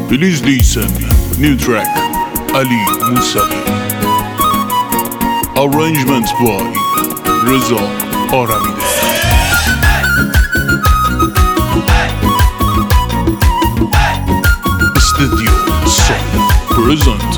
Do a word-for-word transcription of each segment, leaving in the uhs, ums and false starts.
Please listen, new track, Ali Musavi. Arrangement by Reza Aramide. Studio Soul present.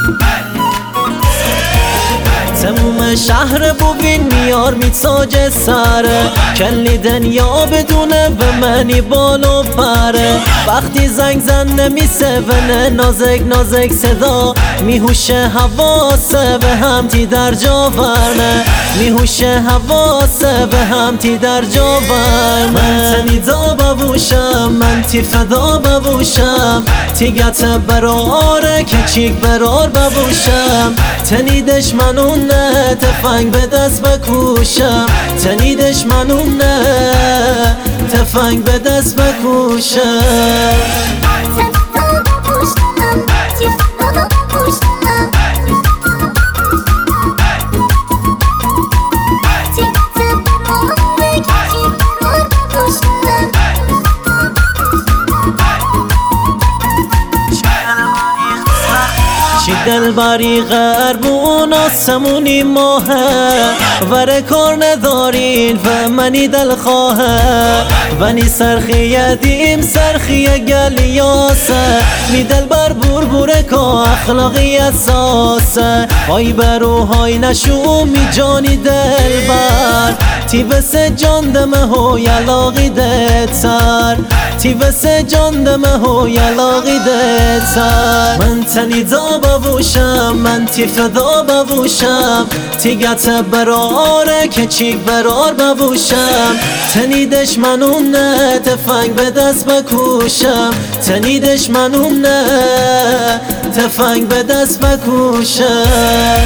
تموم شهر بوین میار میتاج سره، کلی دنیا بدونه به منی بالو پره. وقتی زنگ زن نمیسونه نازک نازک صدا، میهوشه حواسه به هم تی در جا ورنه، میهوشه حواسه به هم تی در جا ورنه. من تنیدا ببوشم من تی فدا ببوشم، تیگت براره که چیک برار ببوشم. تنیدش منونه تفنگ به دست بکوشم، تنیدش منونه تفنگ به دست بکوشم. چی دلبری غربون آسمونی ماهه، وره کار ندارین و منی دلخواهه. ونی سرخیه دیم سرخیه گلیاسه، می دلبر بور بوره که اخلاقی اساسه. های برو های نشو می جانی دلبر، تی وسه جان دمه هو یلاقی دتر، تی وسه جان دمه هو یلاقی دتر. من تنیدا ببوشم من تی فدا ببوشم، تیگت براره که چیک برار ببوشم. تنیدش منونه تفنگ به دست بکوشم، تنیدش منونه تفنگ به دست بکوشم.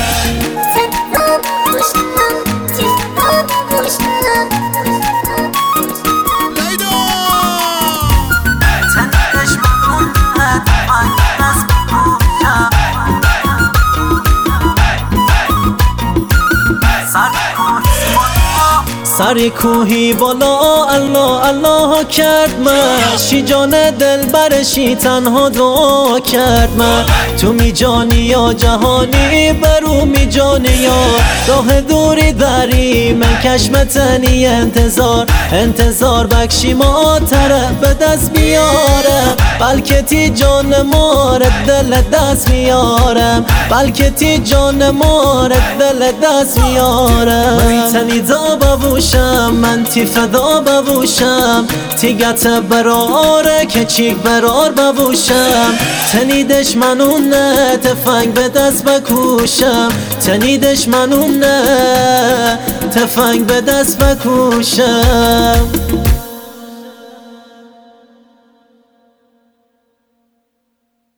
سری کوهی بالا الله الله کرد من، شی جان دل برشی تنها دعا کرد من. تو می جانی یا جهانی برو می جانی یا راه دوری داری، من کشمتنی انتظار انتظار بکشی ما تره به دست بیارم. بلکه تی جان مارد دل دست میارم، بلکه تی جان مارد دل دست میارم. من تنیدا ببوشم من تی فدا ببوشم، تیگت براره که چیک برار ببوشم. تنیدش منونه تفنگ به دست بکوشم، تنیدش منونه تفنگ به دست بکوشم.